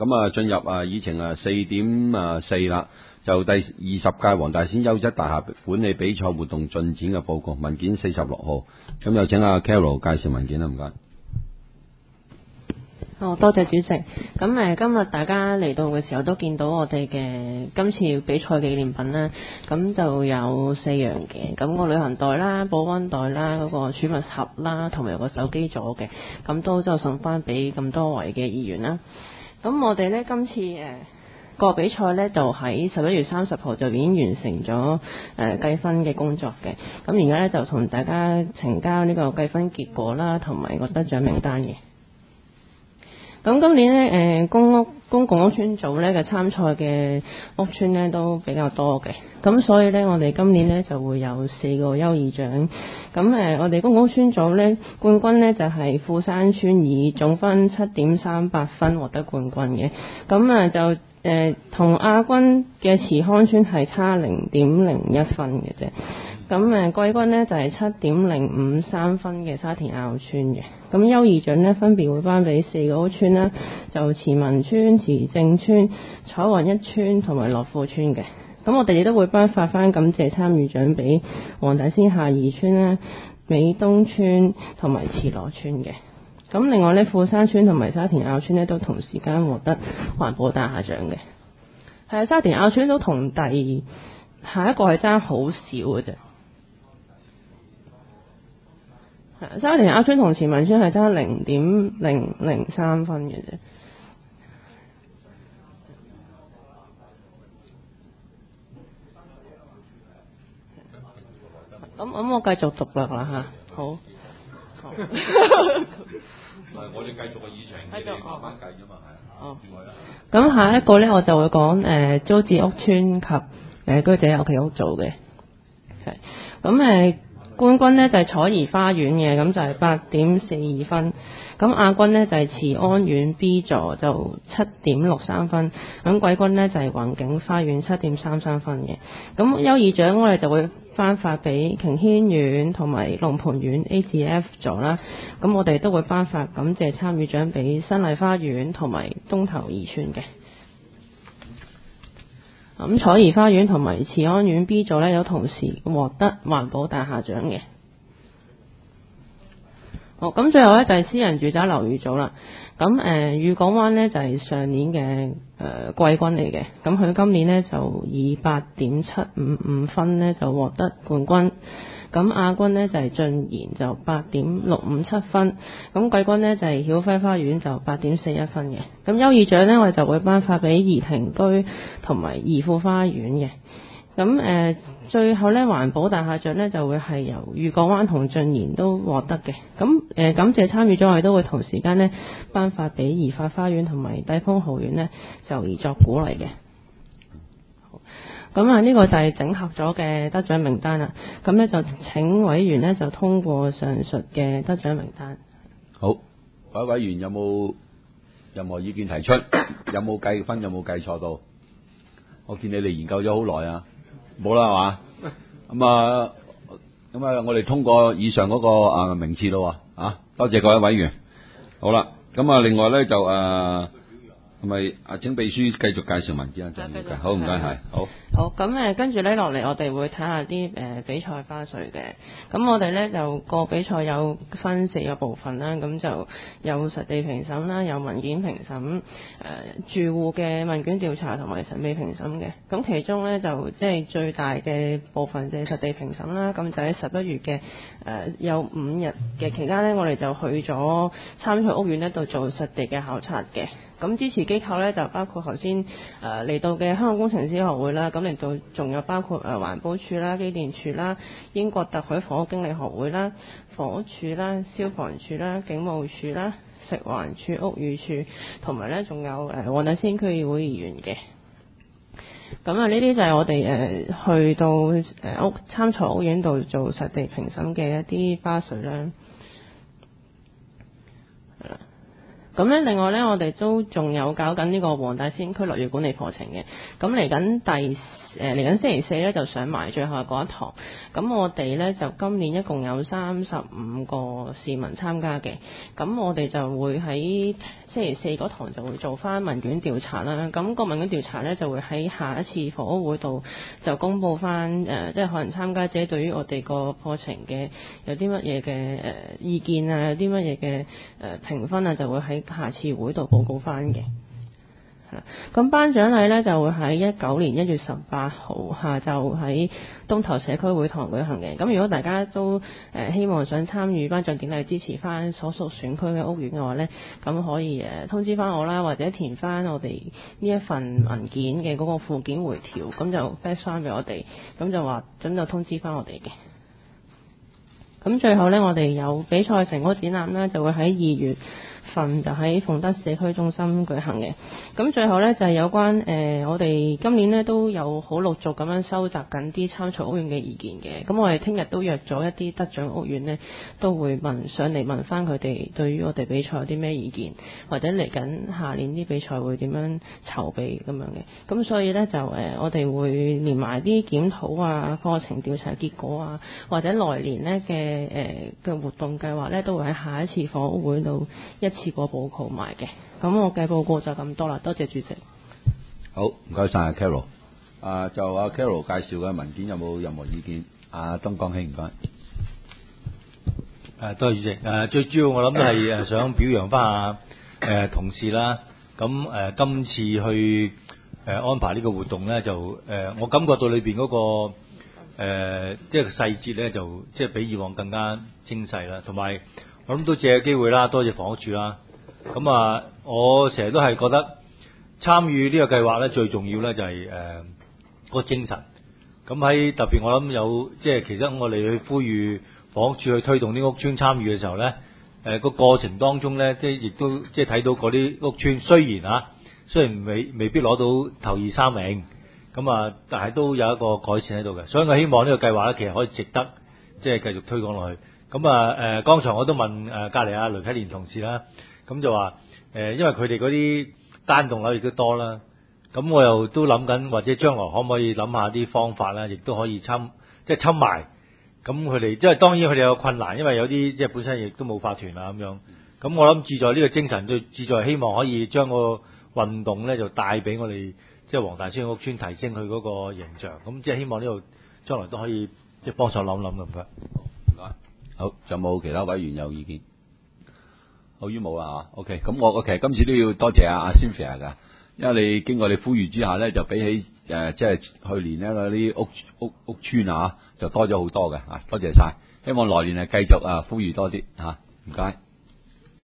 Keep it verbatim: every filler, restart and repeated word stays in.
咁啊進入啊議程啊四點啊四啦，就第二十屆黃大仙優質大廈管理比賽活動進展嘅報告文件四十六號，咁有請阿 Carol 介紹文件啦，唔該。 好，多謝主席。咁誒，今日大家嚟到嘅時候都見到我哋嘅今次比賽紀念品啦，咁就有四樣嘅，咁個旅行袋啦、保溫袋啦、嗰個儲物盒啦，同埋有個手機座嘅，咁都就送翻俾咁多位嘅議員啦。咁我哋呢，今次誒、呃個比賽呢，就喺十一月三十號就已經完成咗誒計分嘅工作嘅，咁而家呢，就同大家呈交呢個計分結果啦，同埋個得獎名單嘅。咁今年呢，誒、呃、公屋公共屋邨組呢嘅參賽嘅屋邨呢都比較多嘅，咁所以呢，我哋今年呢就會有四個優異獎。咁誒、呃，我哋公共屋邨組呢冠軍呢就係、是、富山邨，以總分七點三八分獲得冠軍嘅。咁啊就誒同、呃、亞軍嘅慈康邨係差零點零一分嘅啫。咁誒季軍呢就係七點零五三分嘅沙田坳邨嘅。咁優異獎呢分別會頒俾四個屋邨啦，就慈民邨、慈正邨、彩雲一邨同埋樂富邨嘅。咁我哋亦都會頒發翻感謝參與獎俾黃大仙下二邨啦、美東邨同埋慈樂邨嘅。咁另外呢，富山邨同埋沙田坳邨呢都同時間獲得環保大廈獎嘅。係啊，沙田坳邨都同第下一個係爭好少嘅啫。沙田坳邨同慈民邨係爭零點零零三分嘅啫。咁咁我繼續讀啦嚇，好。好唔係我哋繼續個議程，你哋慢慢計啫嘛，係。 哦。咁下一個咧，我就會講誒、呃、租置屋邨及誒、呃、居者有其屋組嘅。係。咁誒。呃冠軍呢就係、是、彩怡花園嘅，咁就係八點四二分。咁亞軍呢就係、是、慈安苑 B 座，就七點六三分。咁季軍呢就係、是、宏景花園七點三三分嘅。咁優異獎我哋就會頒發俾瓊軒苑同埋龍蟠苑 A 至 F 座啦。咁我哋都會頒發感謝參與獎俾新麗花園同埋東頭二邨嘅。咁彩怡花園同埋慈安苑 B 座呢，有同時獲得環保大廈獎嘅。好，咁最後呢，就係、是、私人住宅樓宇組啦。咁誒裕港灣呢，就係、是、上年嘅誒、呃、季軍嚟嘅，咁佢今年呢，就以八點七五五分呢，就獲得冠軍。咁亞軍呢，就係晉賢，就八點六五七分，咁季軍呢，就係曉輝花園，就八點四一分嘅。咁優異獎呢，我哋就會頒發俾怡庭居同埋怡富花園嘅。咁誒、呃、最後呢，環保大廈獎呢，就會係由裕港灣同晉賢都獲得嘅。咁誒、呃、感謝參與咗，我哋都會同時間呢，頒發俾怡發花園同埋帝峰豪苑呢，就以作鼓勵嘅。咁啊，呢個就係整合咗嘅得獎名單啦。咁呢，就請委員呢，就通過上述嘅得獎名單。 好，各位委員有冇任何意見提出？有冇計分？有冇計錯到？我見你哋研究咗好耐啊，冇啦係嘛？咁啊，咁啊，我哋通過以上嗰個啊名次咯啊，多謝各位委員。好啦，咁啊，另外咧就誒。係咪啊？請秘書繼續介紹文件啊，鄭議員。好，唔該，係好。 好，咁誒，跟住咧落嚟，我哋會睇下啲誒比賽花絮嘅。咁我哋咧就個比賽有分四個部分啦，咁就有實地評審啦，有文件評審，誒、呃、住戶嘅問卷調查同埋神秘評審嘅。咁其中咧就即係最大嘅部分就係實地評審啦。咁就喺十一月嘅誒、呃、有五日嘅期間咧，我哋就去咗參賽屋苑呢度做實地嘅考察嘅。咁支持機構咧就包括頭先誒嚟到嘅香港工程師學會啦，咁嚟到仲有包括誒環保署啦、機電署啦、英國特許房屋經理學會啦、房屋署啦、消防處啦、警務處啦、食環署、屋宇署，同埋咧仲有誒黃大仙區議會議員嘅。咁啊，呢啲就係我哋誒去到誒屋參賽屋苑度做實地評審嘅一啲花絮啦。 咁咧，另外咧，我哋都仲有搞緊呢個黃大仙區樂園管理課程嘅。咁嚟緊第誒嚟緊星期四咧，就上埋最後嗰一堂。咁我哋咧就今年一共有三十五個市民參加嘅。咁我哋就會喺星期四嗰堂就會做翻問卷調查啦。咁、個問卷調查咧就會喺下一次房屋會度就公佈翻誒，即係可能參加者對於我哋個課程嘅有啲乜嘢嘅誒意見啊，有啲乜嘢嘅誒評分啊，就會喺下次會度報告翻嘅。咁頒獎禮呢，就會喺一九年一月十八號下晝喺東頭社區會堂舉行嘅。咁如果大家都誒、呃、希望想參與頒獎典禮，支持翻所屬選區嘅屋苑嘅話呢，咁可以誒、呃、通知翻我啦，或者填翻我哋呢一份文件嘅嗰個附件回條，咁就 fax 翻俾我哋，咁就話咁就通知翻我哋嘅。咁最後呢，我哋有比賽成果展覽呢，就會喺二月份就喺鳳德社區中心舉行嘅。咁最後呢，就係、是、有關誒、呃，我哋今年呢都有好陸續咁樣收集緊啲參賽屋苑嘅意見嘅。咁我哋聽日都約咗一啲得獎屋苑呢，都會問上嚟問翻佢哋對於我哋比賽有啲咩意見，或者嚟緊下年啲比賽會點樣籌備咁樣嘅。咁所以呢，就誒、呃，我哋會連埋啲檢討啊、課程調查結果啊，或者來年呢嘅誒嘅活動計劃呢，都會喺下一次房屋會度一次過報告埋嘅。咁我嘅報告就咁多啦，多謝主席。 好，唔該晒阿 Carol。啊，就阿 Carol 介紹嘅文件有冇任何意見？阿東江兄唔該。 誒，多謝主席。誒，最主要我諗都係誒想表揚翻阿誒同事啦。咁誒今次去誒安排呢個活動咧，就誒我感覺到裏邊嗰個誒即係細節咧，就即係比以往更加精細啦。同埋我諗都借個機會啦，多謝房屋署啦。咁啊，我成日都係覺得參與呢個計劃咧，最重要咧就係誒嗰個精神。咁喺特別我諗有即係其實我哋去呼籲房屋署去推動啲屋邨參與嘅時候咧，誒個過程當中咧，即係亦都即係睇到嗰啲屋邨雖然啊，雖然未未必攞到頭二三名，咁啊，但係都有一個改善喺度嘅。所以我希望呢個計劃咧，其實可以值得即係繼續推廣落去。咁啊誒，剛才我都問誒隔離阿雷啟蓮同事啦。咁就話誒，因為佢哋嗰啲單棟樓亦都多啦，咁我又都諗緊，或者將來可唔可以諗下啲方法啦，亦都可以侵即係侵埋。咁佢哋即係當然佢哋有困難，因為有啲即係本身亦都冇法團啊咁樣。咁我諗志在呢個精神，就志在希望可以將個運動咧就帶俾我哋即係黃大仙屋邨提升佢嗰個形象。咁即係希望呢度將來都可以即係幫手諗諗咁樣。 唔該。好，有冇其他委員有意見？好於冇啦嚇 ，OK，咁我我其實今次都要多謝阿阿 Cynthia 噶，因為你經過你呼籲之下咧，就比起誒即係去年咧嗰啲屋屋屋邨啊，就多咗好多嘅嚇，多謝晒，希望來年係繼續啊呼籲多啲嚇，唔該。